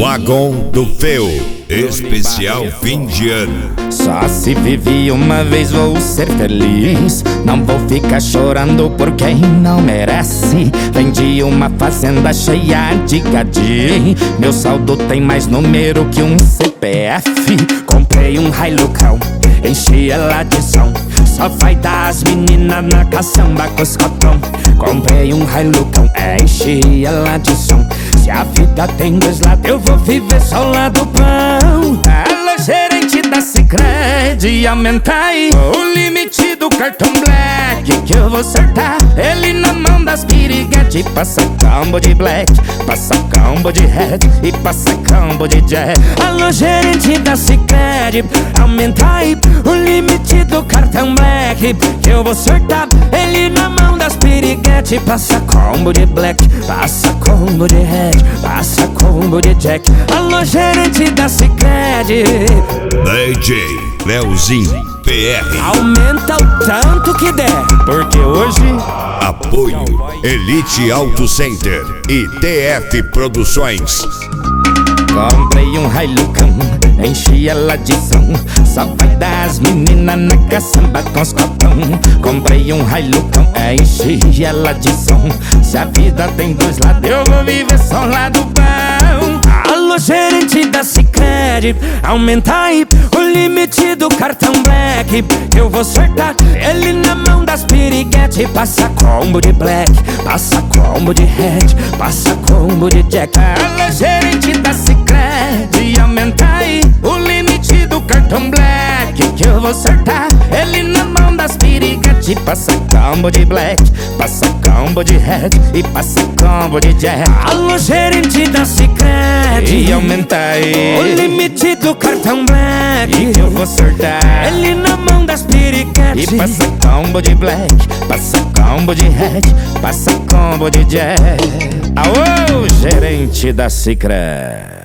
Wagon do Feu, especial fim de ano. Só se vive uma vez, vou ser feliz. Não vou ficar chorando por quem não merece. Vendi uma fazenda cheia de gadi. Meu saldo tem mais número que um CPF. Comprei um Hilucão, enchi ela de som. Só vai dar as meninas na caçamba com os cotão. Comprei um Hilucão, enchi ela de som. Se a vida tem dois lados, eu vou viver só o lado bom. Alô, gerente da Sicredi, aumenta aí o limite do cartão Black, que eu vou acertar ele na mão das piriguete. Passa combo de Black, passa combo de Red e passa combo de Jack. Alô, gerente da Sicredi, aumenta aí o limite do cartão Black, que eu vou acertar ele na mão das piriguete. Passa combo de Black, passa combo de Red, passa combo de Jack. Alô, gerente da Sicredi, DJ Leozinho PR. aumenta o tanto que der, porque hoje Apoio Elite Auto Center e TF Produções. comprei um Hilucão, enchi ela de som. Só vai dar as meninas na caçamba com os copão. Comprei um Hilucão, enchi ela de som. Se a vida tem dois lados, eu vou viver só o lado bom. Alô, gerente da Sicredi, aumenta aí o limite do cartão Black, eu vou acertar ele na mão das piriguete. Passa combo de Black, passa combo de Red, passa combo de Jack. Alô, gerente da Sicredi, aumenta aí o limite do cartão Black, que eu vou acertar ele na mão das piriguete. Passa combo de Black, passa combo de Red e passa combo de Jack. Alô, gerente da Sicredi, aumenta aí o limite do cartão Black, que eu vou acertar ele na mão das piriguete. E passa combo de Black, passa combo de Red, passa combo de Jack. Aô, gerente da Sicredi.